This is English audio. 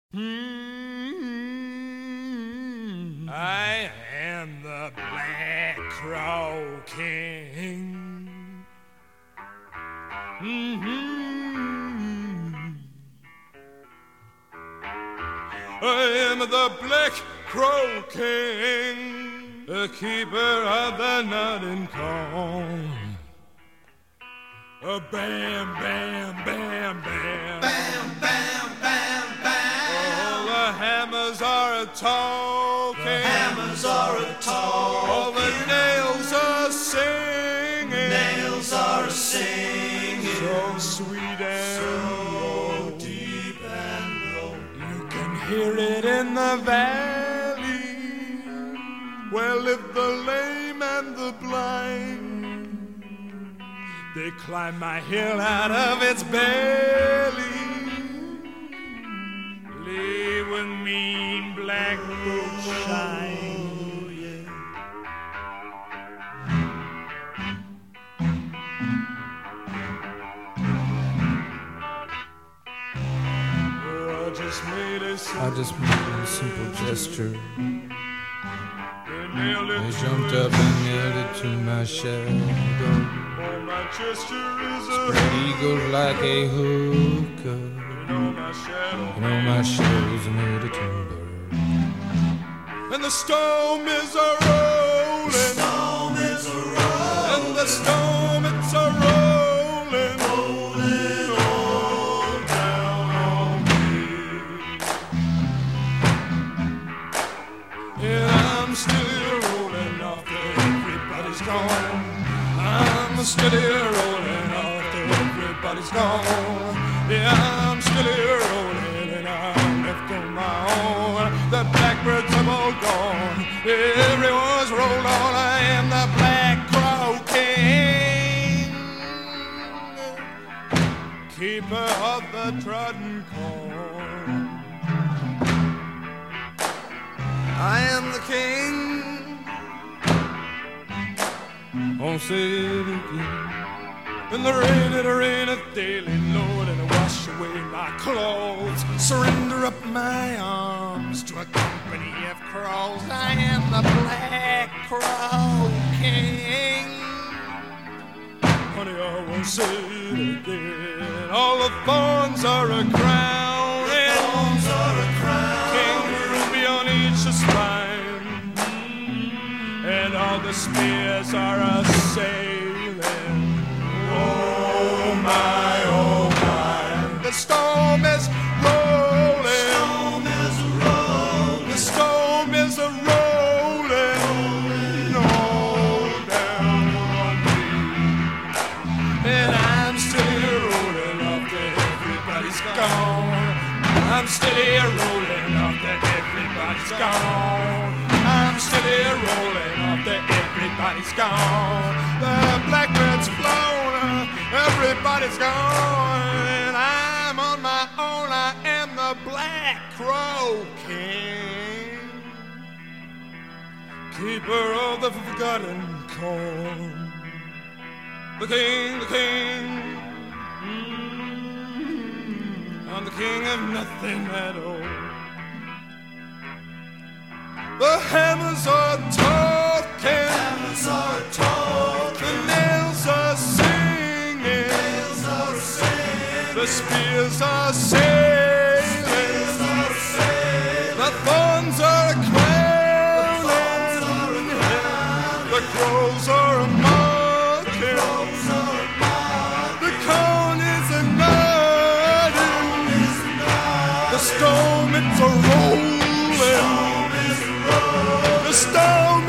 I am the Black Crow King. I am the Black Crow King, the keeper of the Northern Corn. Bam, bam, bam, bam. Bam, bam, bam, bam. All the hammers are a-talking. The hammers are a-talking. All the nails are singing. Nails are a-singing. So sweet and so deep and low. You can hear it in the valley where live the lame and the blind. They climb my hill out of its belly. Leave with mean black boots shine. Oh, yeah. Oh, I just made a simple gesture. They nailed it They to jumped it. up and nailed it to my shadow. Oh, my gesture is a Spread eagles like a hookah. my shadow. You know my shadow's made of timber. And the storm is a rolling. The storm is a-rolling. And the storm it's a rolling. Rolling all down on me. And I'm still rolling off till everybody's gone. I'm still rolling off till everybody's gone. Yeah, I'm still rolling and I'm left on my own. The blackbirds have all gone. Everyone's rolled on. I am the Black Crow King, keeper of the trodden corn. I am the king. Won't say it again. In the rain, it raineth daily, Lord, and I wash away my clothes. Surrender up my arms to a company of crows. I am the Black Crow King. Honey, I won't say it again. All the thorns are a crown. Thorns are a crown. King ruby on each spine. And all the spears are a sailing. Oh my, oh my. The storm is rolling. Storm is a-rolling. The storm is a rolling. All down on me. And I'm still here rolling off till everybody's gone. I'm still here rolling off till everybody's gone. I'm still here rolling off till everybody's gone. The blackbird's flown, everybody's gone. And I'm on my own, I am the Black Crow King, keeper of the forgotten corn. The king, the king. I'm the king of nothing at all. The hammers are talking. Hammers are a-talking. The nails are singing. Nails are a-singing. The spears are sailing. Nails are a-sailing. The thorns are crowning. Thorns are a-crowning. The crows are a-marking. Crows are a-marking. The corn is a-nodding. The storm it's a-rolling. Storm is a-rolling. The storm